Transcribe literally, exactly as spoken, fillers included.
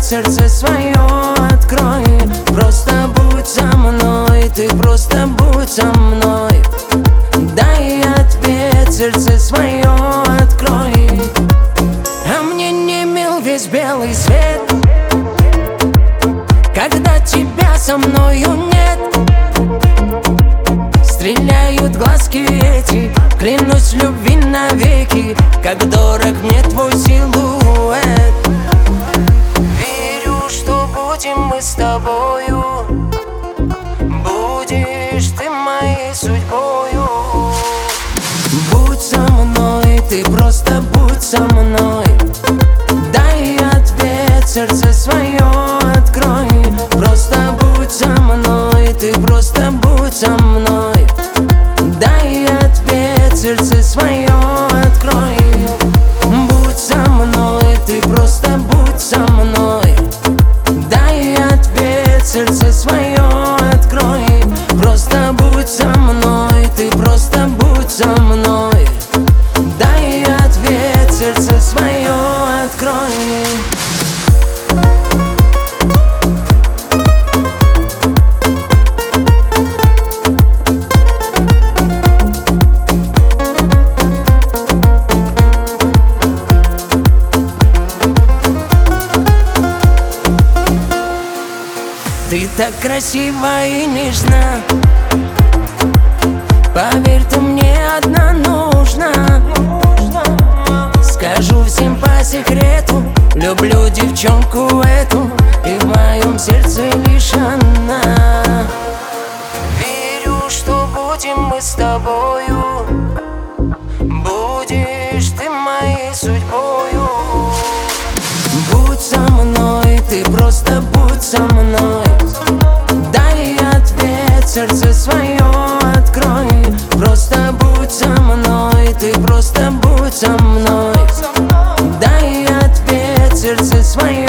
сердце свое открой. Просто будь со мной, ты просто будь со мной. Дай ответ, сердце свое открой. А мне не мил весь белый свет, когда тебя со мною нет. Стреляют глазки эти, клянусь в любви навеки, как дорог мне твой силуэт. Верю, что будем мы с тобою, будешь ты моей судьбою. Будь со мной, ты просто будь со мной. Дай ответ, сердце свое открой. Просто будь со мной, ты просто будь со мной. Дай ответ, сердце свое открой. Будь со мной, ты просто будь со мной. Дай ответ, сердце свое открой. Просто будь со мной, ты просто будь со мной. Дай ответ, сердце свое открой. Ты так красива и нежна, поверь, ты мне одна нужна. Скажу всем по секрету, люблю девчонку эту, и в моем сердце лишь она. Верю, что будем мы с тобою, будешь ты моей судьбою. Будь со мной, ты просто будь со мной. Дай ответ, сердце свое открой. Просто будь со мной, ты просто будь со мной. Дай ответ, сердце свое